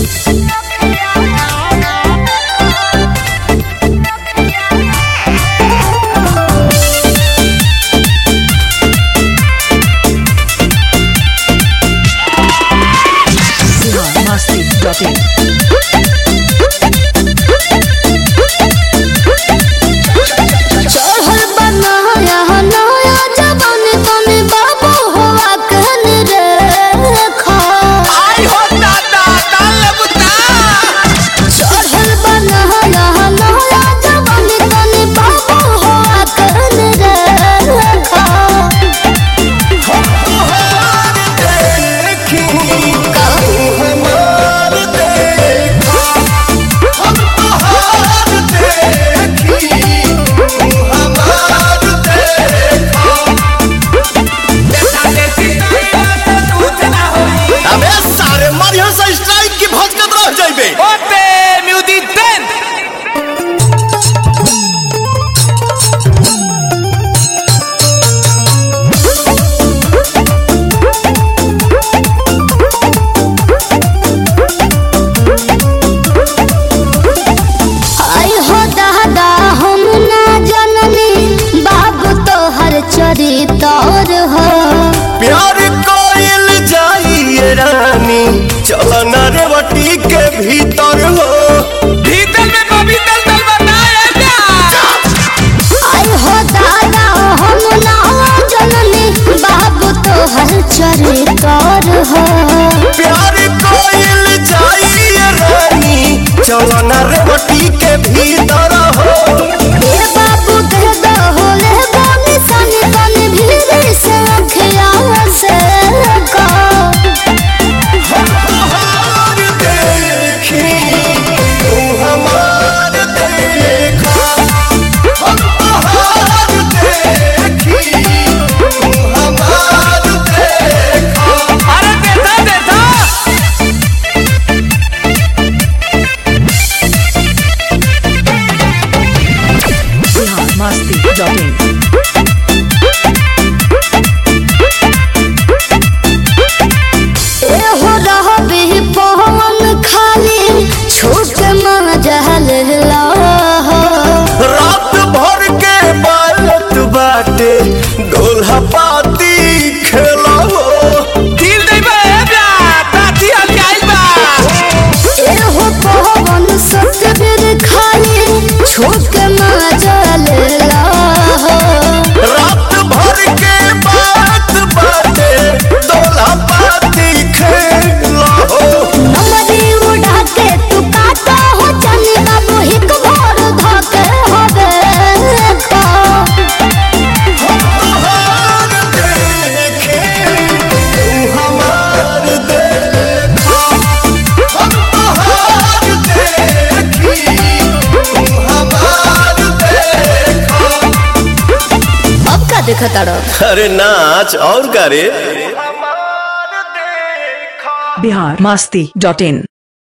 प्यार कोइल जाइए रानी चलना रेवटी के भीतर हो भीतर में बबी दल दल बनाया आई हो दादा हम ना जननी बाबू तो हर चरितर हो प्यार कोइल जाइए रानी चलना रेवटी के भीतर हो ए बाबू दे दो होले बानी सन सन भीड़ से अखिया से को हमार देखी तू हमार देखा हमार देखी तू हमार देखा अरे देता देता रात भर के बालत बाटे डोला पाती खेला हो दिल दे बे बा पाती आ गइल बा एहो पवन सतबीर खाली छोट मजल ला हो रात भर के बात बाटे डोला पाती खेला हो नमरी उड़ा के तू काटा हो चली बाबू हिक भोर धके होबे को हमार देखे तू हमार देखा हमार देखी तू हमार देखा अब का देखता रहो अरे नाच और करे biharmasti.in